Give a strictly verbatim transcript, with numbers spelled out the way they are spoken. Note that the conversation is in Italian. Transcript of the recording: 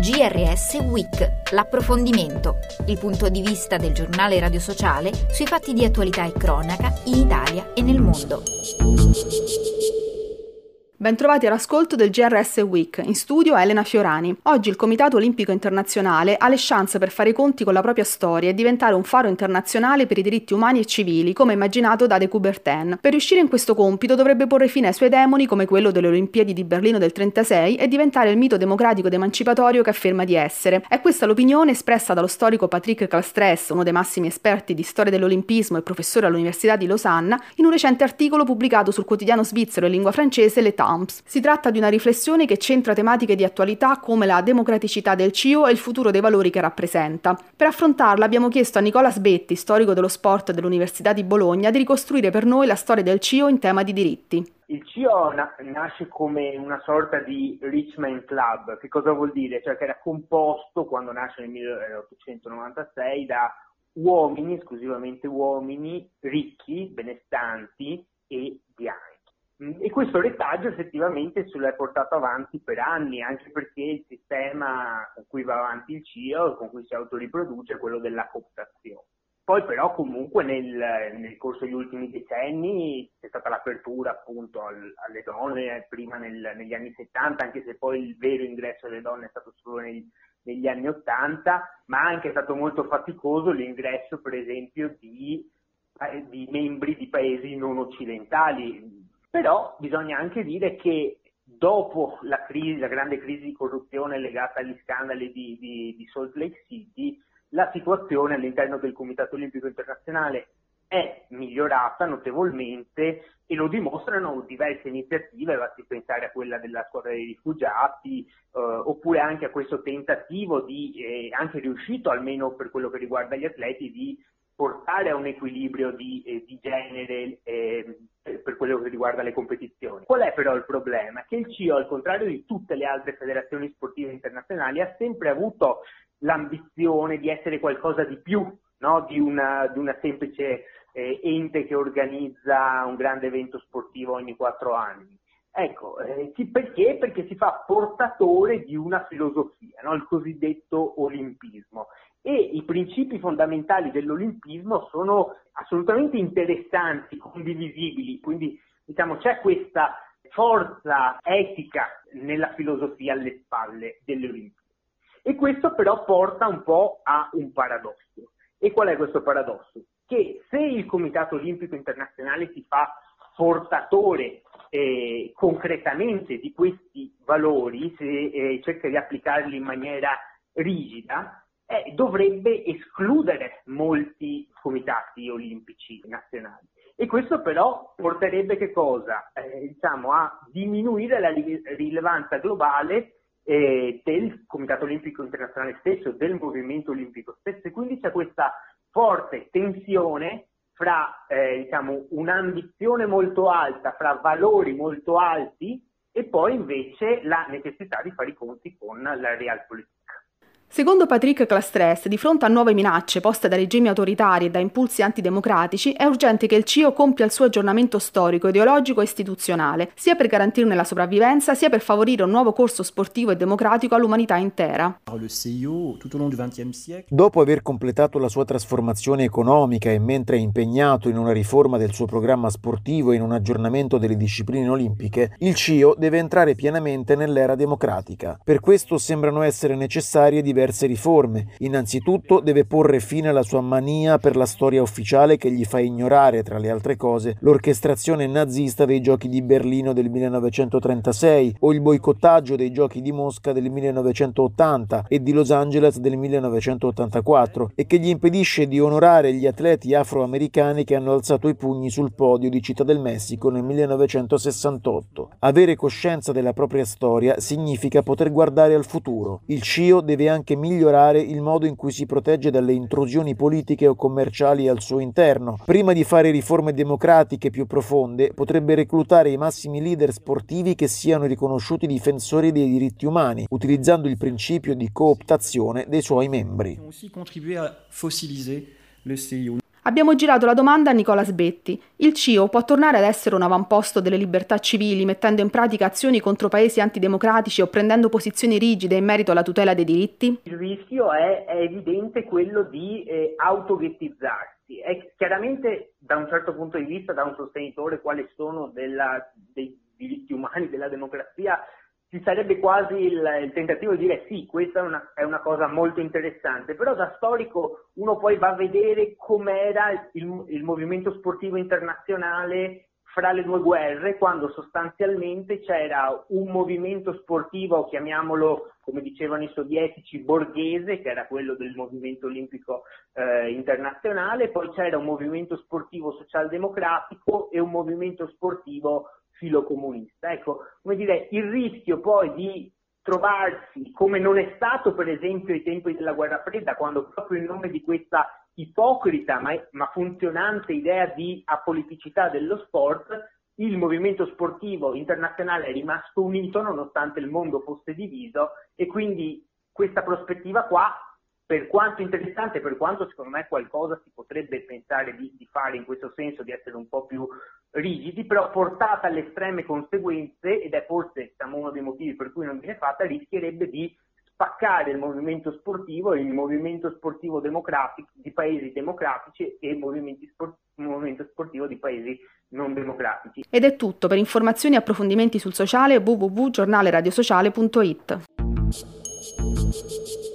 G R S Week, l'approfondimento, il punto di vista del giornale radio sociale sui fatti di attualità e cronaca in Italia e nel mondo. Bentrovati all'ascolto del G R S Week, in studio Elena Fiorani. Oggi il Comitato Olimpico Internazionale ha le chance per fare i conti con la propria storia e diventare un faro internazionale per i diritti umani e civili, come immaginato da De Coubertin. Per riuscire in questo compito dovrebbe porre fine ai suoi demoni come quello delle Olimpiadi di Berlino del trentasei e diventare il mito democratico ed emancipatorio che afferma di essere. È questa l'opinione espressa dallo storico Patrick Clastres, uno dei massimi esperti di storia dell'olimpismo e professore all'Università di Losanna, in un recente articolo pubblicato sul quotidiano svizzero in lingua francese Le Temps. Si tratta di una riflessione che centra tematiche di attualità come la democraticità del C I O e il futuro dei valori che rappresenta. Per affrontarla abbiamo chiesto a Nicola Sbetti, storico dello sport dell'Università di Bologna, di ricostruire per noi la storia del C I O in tema di diritti. Il C I O na- nasce come una sorta di rich man club. Che cosa vuol dire? Cioè che era composto, quando nasce nel milleottocentonovantasei, da uomini, esclusivamente uomini, ricchi, benestanti e bianchi. E questo retaggio effettivamente se l'è portato avanti per anni, anche perché il sistema con cui va avanti il C I O e con cui si autoriproduce è quello della cooptazione. Poi però comunque nel, nel corso degli ultimi decenni c'è stata l'apertura appunto al, alle donne, prima nel, negli anni settanta, anche se poi il vero ingresso delle donne è stato solo nel, negli anni ottanta, ma anche è stato molto faticoso l'ingresso per esempio di, di membri di paesi non occidentali. Però bisogna anche dire che dopo la crisi, la grande crisi di corruzione legata agli scandali di, di, di Salt Lake City, la situazione all'interno del Comitato Olimpico Internazionale è migliorata notevolmente e lo dimostrano diverse iniziative, basti pensare a quella della squadra dei rifugiati, eh, oppure anche a questo tentativo di, eh, anche riuscito almeno per quello che riguarda gli atleti, di portare a un equilibrio di, eh, di genere eh, per quello che riguarda le competizioni. Qual è però il problema? Che il C I O, al contrario di tutte le altre federazioni sportive internazionali, ha sempre avuto l'ambizione di essere qualcosa di più, no? di, una, di una semplice eh, ente che organizza un grande evento sportivo ogni quattro anni. Ecco, eh, perché? Perché si fa portatore di una filosofia, no? Il cosiddetto olimpismo. E i principi fondamentali dell'olimpismo sono assolutamente interessanti, condivisibili, quindi diciamo c'è questa forza etica nella filosofia alle spalle delle Olimpiadi. E questo però porta un po' a un paradosso. E qual è questo paradosso? Che se il Comitato Olimpico Internazionale si fa portatore eh, concretamente di questi valori, se eh, cerca di applicarli in maniera rigida, Eh, dovrebbe escludere molti comitati olimpici nazionali e questo però porterebbe che cosa? Eh, diciamo a diminuire la rilevanza globale eh, del Comitato Olimpico Internazionale stesso, del movimento olimpico stesso, e quindi c'è questa forte tensione fra eh, diciamo un'ambizione molto alta, fra valori molto alti e poi invece la necessità di fare i conti con la realpolitik. Secondo Patrick Clastres, di fronte a nuove minacce poste da regimi autoritari e da impulsi antidemocratici, è urgente che il C I O compia il suo aggiornamento storico, ideologico e istituzionale, sia per garantirne la sopravvivenza, sia per favorire un nuovo corso sportivo e democratico all'umanità intera. Dopo aver completato la sua trasformazione economica e mentre è impegnato in una riforma del suo programma sportivo e in un aggiornamento delle discipline olimpiche, il C I O deve entrare pienamente nell'era democratica. Per questo sembrano essere necessarie diverse diverse riforme. Innanzitutto deve porre fine alla sua mania per la storia ufficiale che gli fa ignorare, tra le altre cose, l'orchestrazione nazista dei Giochi di Berlino del millenovecentotrentasei o il boicottaggio dei Giochi di Mosca del millenovecentottanta e di Los Angeles del millenovecentottantaquattro e che gli impedisce di onorare gli atleti afroamericani che hanno alzato i pugni sul podio di Città del Messico nel millenovecentosessantotto. Avere coscienza della propria storia significa poter guardare al futuro. Il C I O deve anche migliorare il modo in cui si protegge dalle intrusioni politiche o commerciali al suo interno. Prima di fare riforme democratiche più profonde, potrebbe reclutare i massimi leader sportivi che siano riconosciuti difensori dei diritti umani, utilizzando il principio di cooptazione dei suoi membri. Abbiamo girato la domanda a Nicola Sbetti. Il C I O può tornare ad essere un avamposto delle libertà civili, mettendo in pratica azioni contro paesi antidemocratici o prendendo posizioni rigide in merito alla tutela dei diritti? Il rischio è, è evidente quello di eh, autoghettizzarsi. È chiaramente, da un certo punto di vista, da un sostenitore quale sono della, dei diritti umani, della democrazia, ci sarebbe quasi il, il tentativo di dire sì, questa è una, è una cosa molto interessante, però da storico uno poi va a vedere com'era il, il movimento sportivo internazionale fra le due guerre, quando sostanzialmente c'era un movimento sportivo, chiamiamolo come dicevano i sovietici, borghese, che era quello del movimento olimpico eh, internazionale, poi c'era un movimento sportivo socialdemocratico e un movimento sportivo filocomunista. Ecco, come dire, il rischio poi di trovarsi, come non è stato per esempio ai tempi della guerra fredda, quando proprio in nome di questa ipocrita ma, ma funzionante idea di apoliticità dello sport, il movimento sportivo internazionale è rimasto unito nonostante il mondo fosse diviso, e quindi questa prospettiva qua, per quanto interessante, per quanto secondo me qualcosa si potrebbe pensare di, di fare in questo senso, di essere un po' più rigidi, però portata alle estreme conseguenze, ed è forse diciamo, uno dei motivi per cui non viene fatta, rischierebbe di spaccare il movimento sportivo e il movimento sportivo democratico di paesi democratici e il movimento, sport- il movimento sportivo di paesi non democratici. Ed è tutto. Per informazioni e approfondimenti sul sociale w w w punto giornale radio sociale punto it.